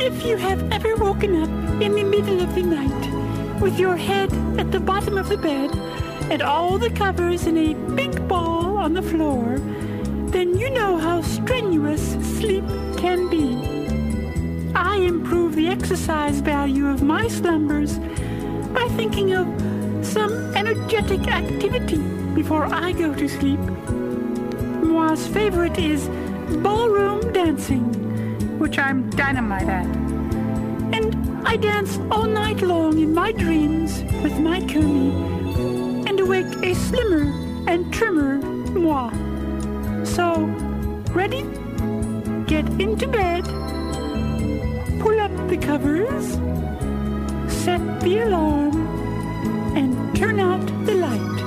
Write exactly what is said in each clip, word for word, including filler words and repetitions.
If you have ever woken up in the middle of the night with your head at the bottom of the bed and all the covers in a big ball on the floor, then you know how strenuous sleep can be. I improve the exercise value of my slumbers by thinking of some energetic activity before I go to sleep. Moi's favorite is ballroom dancing, which I'm dynamite at. And I dance all night long in my dreams with my Kumi and awake a slimmer and trimmer Moi. So, ready? Get into bed, pull up the covers, set the alarm, and turn out the light.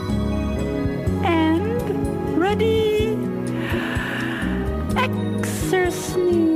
And ready? Exercise.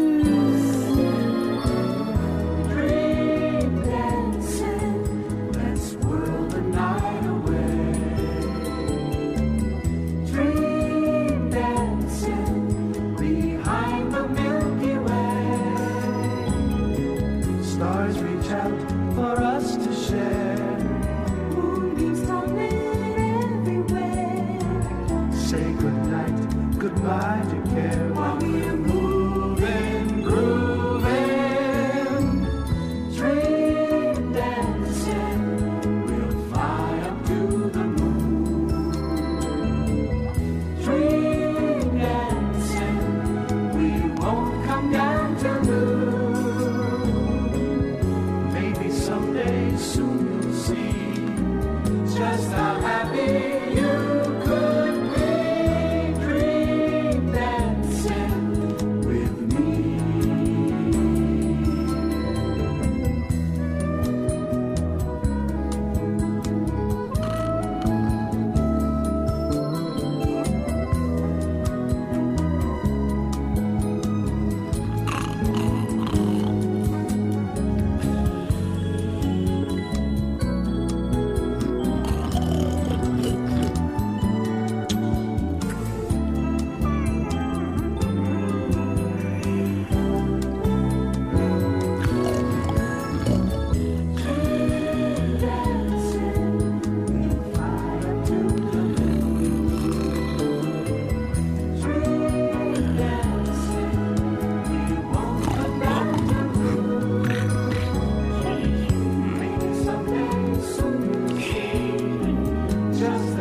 Just